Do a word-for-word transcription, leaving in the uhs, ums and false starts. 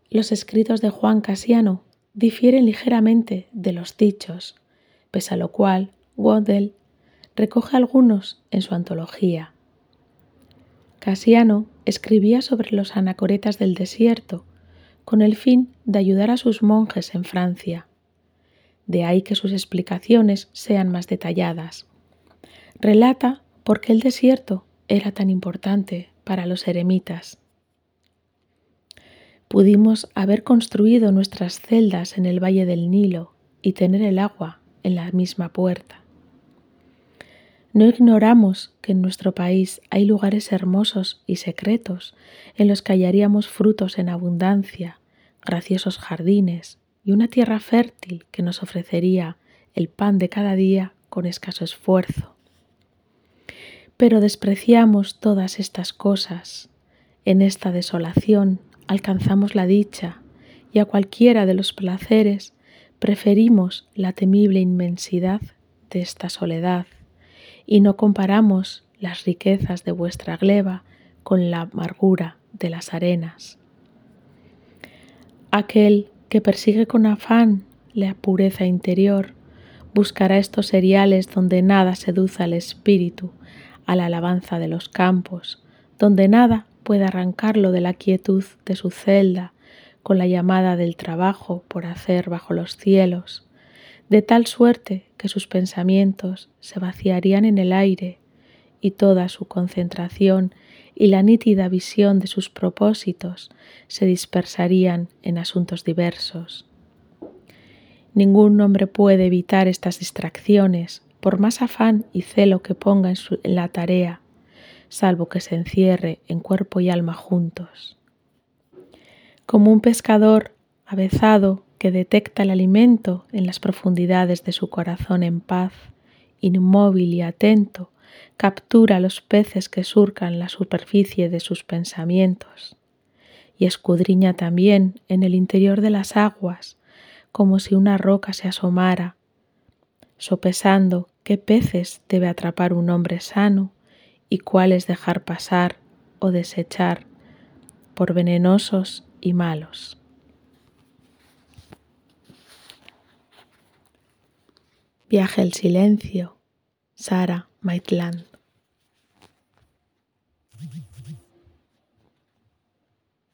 Los escritos de Juan Casiano difieren ligeramente de los dichos, pese a lo cual Gödel recoge algunos en su antología. Casiano escribía sobre los anacoretas del desierto con el fin de ayudar a sus monjes en Francia. De ahí que sus explicaciones sean más detalladas. Relata por qué el desierto era tan importante para los eremitas. Pudimos haber construido nuestras celdas en el valle del Nilo y tener el agua en la misma puerta. No ignoramos que en nuestro país hay lugares hermosos y secretos en los que hallaríamos frutos en abundancia, graciosos jardines y una tierra fértil que nos ofrecería el pan de cada día con escaso esfuerzo. Pero despreciamos todas estas cosas. En esta desolación alcanzamos la dicha y a cualquiera de los placeres preferimos la temible inmensidad de esta soledad y no comparamos las riquezas de vuestra gleba con la amargura de las arenas. Aquel que persigue con afán la pureza interior buscará estos seriales donde nada seduza al espíritu a la alabanza de los campos, donde nada puede arrancarlo de la quietud de su celda con la llamada del trabajo por hacer bajo los cielos, de tal suerte que sus pensamientos se vaciarían en el aire y toda su concentración y la nítida visión de sus propósitos se dispersarían en asuntos diversos. Ningún hombre puede evitar estas distracciones, por más afán y celo que ponga en, su, en la tarea, salvo que se encierre en cuerpo y alma juntos. Como un pescador avezado que detecta el alimento en las profundidades de su corazón en paz, inmóvil y atento, captura los peces que surcan la superficie de sus pensamientos y escudriña también en el interior de las aguas como si una roca se asomara, sopesando qué peces debe atrapar un hombre sano y cuáles dejar pasar o desechar por venenosos y malos. Viaje al silencio, Sarah Maitland.